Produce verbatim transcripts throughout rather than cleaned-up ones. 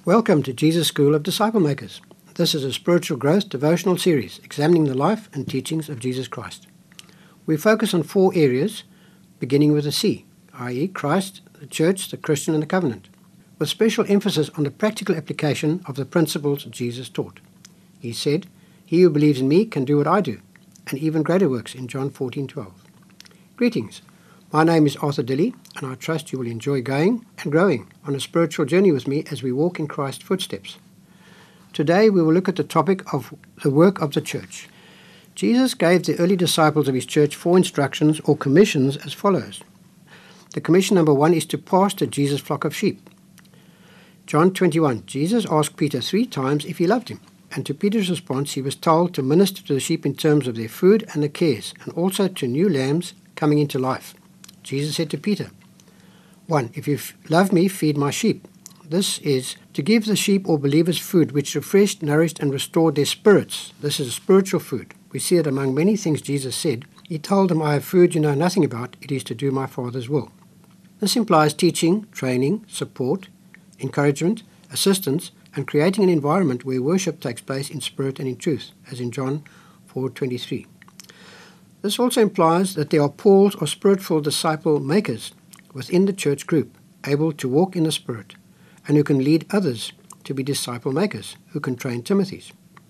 Welcome to Jesus School of Disciple Makers. This is a spiritual growth devotional series examining the life and teachings of Jesus Christ. We focus on four areas, beginning with a C, that is Christ, the Church, the Christian and the Covenant, with special emphasis on the practical application of the principles Jesus taught. He said, "He who believes in me can do what I do, and even greater works," in John fourteen twelve. Greetings. My name is Arthur Dilly, and I trust you will enjoy going and growing on a spiritual journey with me as we walk in Christ's footsteps. Today we will look at the topic of the work of the church. Jesus gave the early disciples of his church four instructions or commissions as follows. The commission number one is to pastor Jesus' flock of sheep. John twenty-one, Jesus asked Peter three times if he loved him, and to Peter's response he was told to minister to the sheep in terms of their food and their cares, and also to new lambs coming into life. Jesus said to Peter, one, if you love me, feed my sheep. This is to give the sheep or believers food which refreshed, nourished and restored their spirits. This is a spiritual food. We see it among many things Jesus said. He told them, I have food you know nothing about. It is to do my Father's will. This implies teaching, training, support, encouragement, assistance, and creating an environment where worship takes place in spirit and in truth, as in John four twenty-three. This also implies that there are Paul's or spirit-filled disciple makers within the church group, able to walk in the Spirit, and who can lead others to be disciple makers, who can train Timothy's.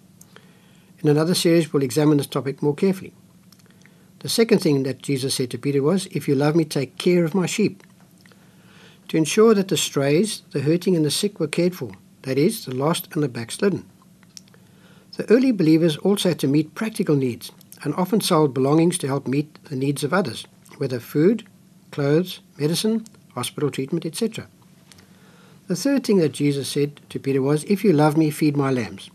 In another series, we'll examine this topic more carefully. The second thing that Jesus said to Peter was, if you love me, take care of my sheep. To ensure that the strays, the hurting and the sick were cared for, that is, the lost and the backslidden. The early believers also had to meet practical needs, and often sold belongings to help meet the needs of others, whether food, clothes, medicine, hospital treatment, et cetera. The third thing that Jesus said to Peter was, if you love me, feed my lambs.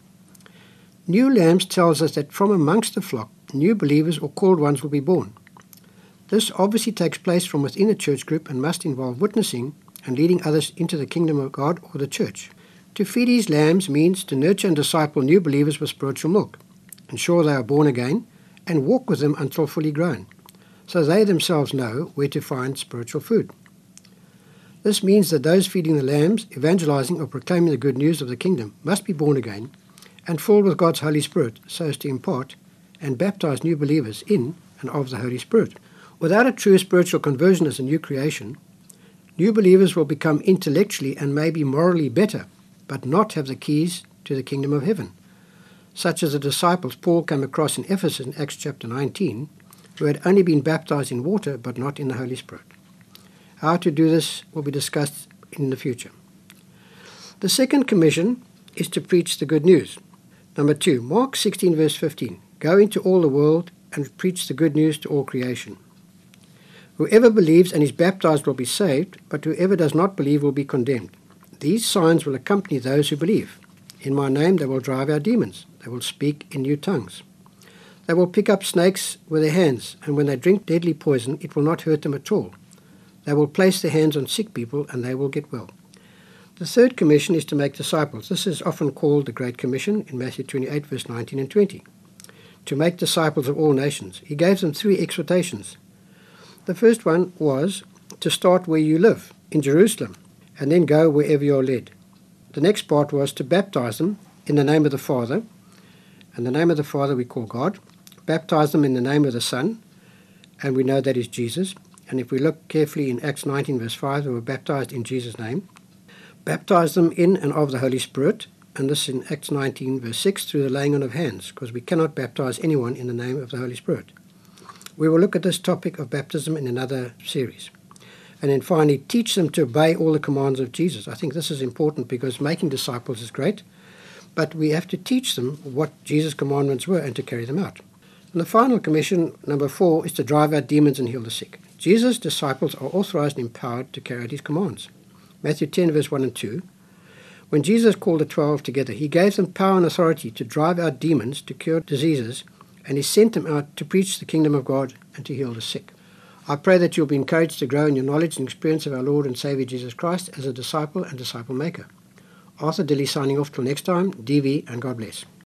New lambs tells us that from amongst the flock, new believers or called ones will be born. This obviously takes place from within the church group and must involve witnessing and leading others into the kingdom of God or the church. To feed these lambs means to nurture and disciple new believers with spiritual milk, ensure they are born again, and walk with them until fully grown, so they themselves know where to find spiritual food. This means that those feeding the lambs, evangelizing or proclaiming the good news of the kingdom, must be born again and filled with God's Holy Spirit so as to impart and baptize new believers in and of the Holy Spirit. Without a true spiritual conversion as a new creation, new believers will become intellectually and maybe morally better, but not have the keys to the kingdom of heaven, such as the disciples Paul came across in Ephesus in Acts chapter nineteen, who had only been baptized in water but not in the Holy Spirit. How to do this will be discussed in the future. The second commission is to preach the good news. Number two, Mark sixteen verse fifteen, go into all the world and preach the good news to all creation. Whoever believes and is baptized will be saved, but whoever does not believe will be condemned. These signs will accompany those who believe. In my name they will drive out demons. They will speak in new tongues. They will pick up snakes with their hands, and when they drink deadly poison, it will not hurt them at all. They will place their hands on sick people, and they will get well. The third commission is to make disciples. This is often called the Great Commission in Matthew twenty-eight, verse nineteen and twenty. To make disciples of all nations. He gave them three exhortations. The first one was to start where you live, in Jerusalem, and then go wherever you are led. The next part was to baptize them in the name of the Father, and the name of the Father we call God. Baptize them in the name of the Son, and we know that is Jesus. And if we look carefully in Acts nineteen verse five, they were baptized in Jesus' name. Baptize them in and of the Holy Spirit, and this in Acts nineteen verse six, through the laying on of hands, because we cannot baptize anyone in the name of the Holy Spirit. We will look at this topic of baptism in another series. And then finally, teach them to obey all the commands of Jesus. I think this is important because making disciples is great, but we have to teach them what Jesus' commandments were and to carry them out. And the final commission, number four, is to drive out demons and heal the sick. Jesus' disciples are authorized and empowered to carry out his commands. Matthew ten, verse one and two. When Jesus called the twelve together, he gave them power and authority to drive out demons, to cure diseases, and he sent them out to preach the kingdom of God and to heal the sick. I pray that you'll be encouraged to grow in your knowledge and experience of our Lord and Saviour Jesus Christ as a disciple and disciple maker. Arthur Dilly signing off till next time. D V and God bless.